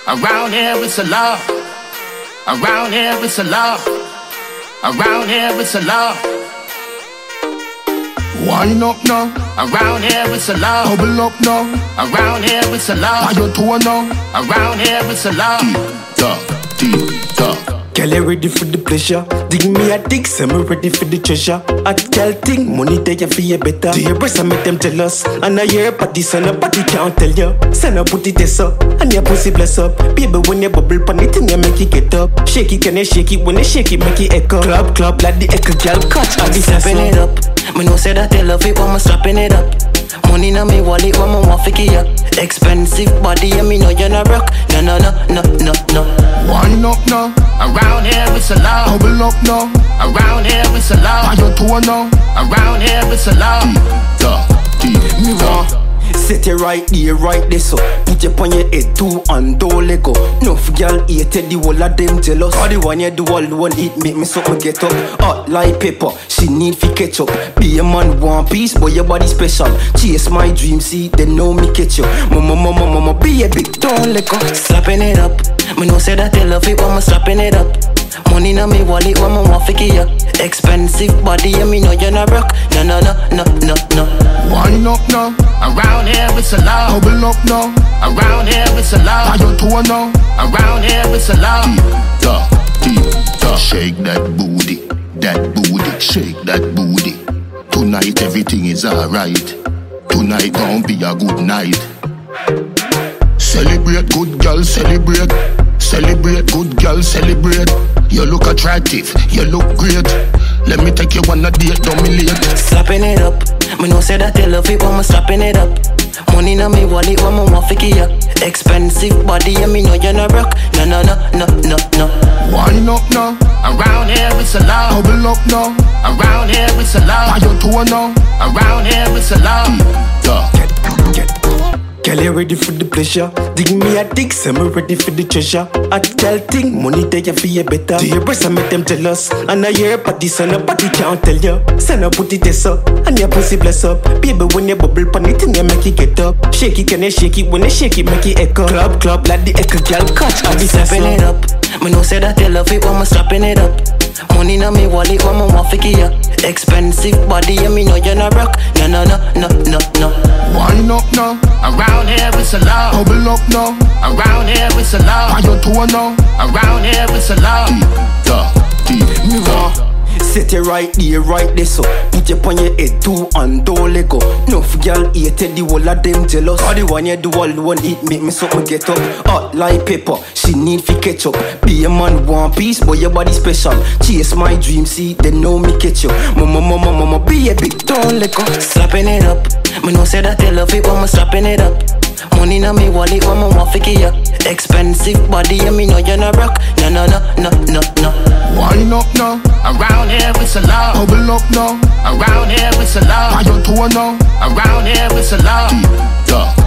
Around here it's a law. Around here it's a law. Around here it's a law. Wind up now. Around here it's a law. Bubble up now. Around here it's a law. Are you two now? Around here it's a law. Tick tock. Girl, you ready for the pleasure? Dig me a dick, say me ready for the treasure. A girl think money there you feel better. Do your breasts and make them jealous? And I hear party, so nobody can't tell you. Send a put it this up, and your pussy bless up. Baby, when you bubble pan it, you make it get up. Shake it, can you shake it? When you shake it, make it echo. Club, like the echo, girl, catch all this slapping it up. Me know say that they love it when me slapping it up. Money in my wallet when me want to get up. Expensive body, and me know you're not broke. No. Wind up now. Around here it's a law. Bubble up now. Around here it's a law. Are you two now? Around here it's a law. Tick me want. Set it right there, right there so. Put you on your head too and don't let go. Nuff girl hated the whole of them jealous. All the one you do, all the one it make me something get up. Hot like pepper, she need fi catch up. Be a man one piece, but your body special. Chase my dream, see they know me catch you. Mama, be a big, don't let go. Slapping it up. Me know say that they love it when me slapping it up. Money in my wallet when me want to get up. Expensive body, and me know you're not broke. No. Wind up now. Around here it's a law. Bubble up now. Around here it's a law. Are you two now? Around here it's a law. Tick tock. Shake that booty, shake that booty. Tonight everything is alright. Tonight gon' be a good night. Celebrate, good girl, celebrate. Celebrate, good girl, celebrate. You look attractive, you look great. Let me take you on a date, don't me late. Slapping it up. Me know say that they love it when me slapping it up. Money in my wallet when me want to get up. Expensive body, and me know you're not broke. No. Wind up now. Around here it's a law. Bubble up now. Around here it's a law. Are you two now? Around here it's a law. Girl, you ready for the pleasure? Dig me a dick, say me ready for the treasure. A girl think money there you feel better. Do your breasts and make them jealous? And I hear party, so nobody can't tell you. Send a put it this up, and your pussy bless up. Baby, when you bubble pan it, you make it get up. Shake it, can you shake it? When you shake it, make it echo. Club, like the echo, girl, catch all this slapping it up. Me know say that they love it when me slapping it up. Money in my wallet when me want to get up. Expensive body, and me know you're not broke. No. Wind up now. Around here it's a law. Bubble up now. Around here it's a law. Are you two now? Around here it's a law. Tick me want. Set it right there, right there so. Put you on your head too and don't let go. Nuff girl hated the whole of them jealous. All the one you do, all the one it make me something get up. Hot like pepper, she need fi catch up. Be a man one piece, but your body special. Chase my dream, see they know me catch you. Mama, be a big, don't let go. Slapping it up. Me know say that they love it when me slapping it up. Money in my wallet when me want to get up. Expensive body, and me know you're not broke. No. Wind up now. Around here it's a law. Bubble up now. Around here it's a law. Are you two now? Around here it's a law.